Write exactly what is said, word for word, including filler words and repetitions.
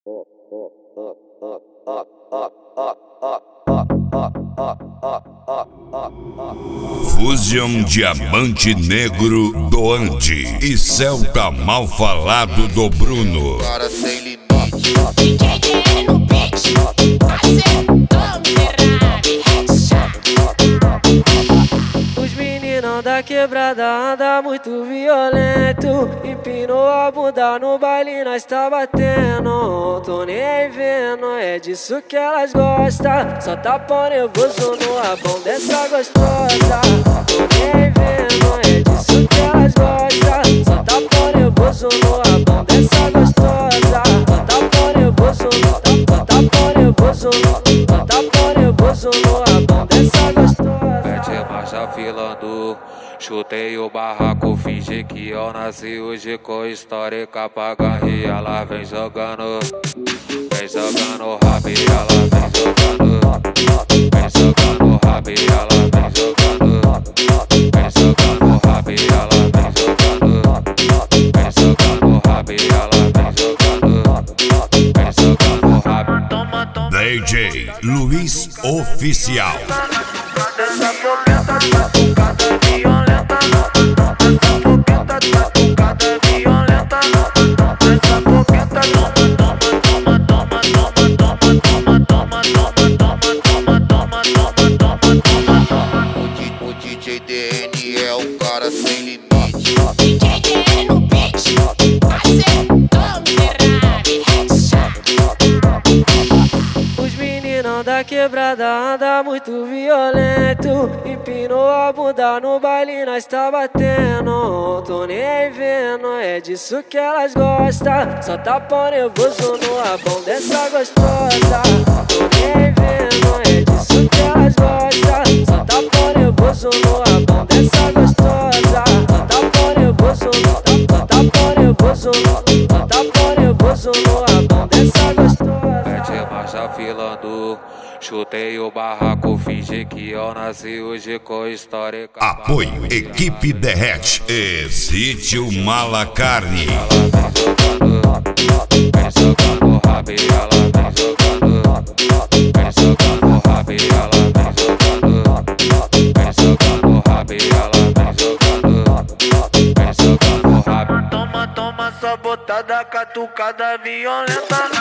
Fusion Diamante Negro Doante e Celta Mal Falado do Bruno. Cara sem limite. D J T no beat, acertou Ferrari, headshot. Os meninão da quebrada anda muito violento. Empinou a bunda no baile, nós tá batendo. Tô nem vendo, é disso que elas gostam. Só tá pau nervoso no rabão dessa gostosa. Tô nem vendo, é disso que elas gostam. Só tá pau nervoso no rabão dessa gostosa. Só tá pau nervoso, só tá pau nervoso, só tá pau nervoso no rabão dessa gostosa. Mete marcha filando, chutei o barraco, fingi que eu nasci hoje com histórica pra ganhar. Ela vem jogando, vem jogando rabi, ela vem jogando, vem jogando rabi, ela vem jogando, vem jogando rabi, ela vem jogando, vem jogando rabi, ela vem jogando, vem jogando rabi. Toma, toma. D J Luiz Oficial. Essa fogueta tá tocada violenta. Essa fogueta tá tocada violenta. Essa fogueta toma, toma, toma, toma, toma, toma, toma, toma, toma, toma, toma, toma, toma. O D- O D J D N é o cara sem limite. D J T no beat, acertou Ferrari, headshot. Os meninão da quebrada anda muito violento. Empinou a bunda no baile, nós tá batendo. Tô nem vendo, é disso que elas gostam. Só tá pau nervoso no rabão dessa gostosa. Tô nem vendo, é disso que elas gostam. Só tá pau nervoso no rabão dessa gostosa. Só tá pau nervoso, só tá pau nervoso, só tá pau nervoso no rabão dessa gostosa. Mete marcha filando, chutei o barraco, fingi que eu nasci hoje com histórica. Apoio Equipe Derrete e Sítio Malacarne. Ela vem jogando, vem jogando rabi, ela vem jogando, vem jogando rabi, ela vem jogando, vem jogando rabi, ela vem jogando, vem jogando rabi. Toma, toma essa botada catucada violenta.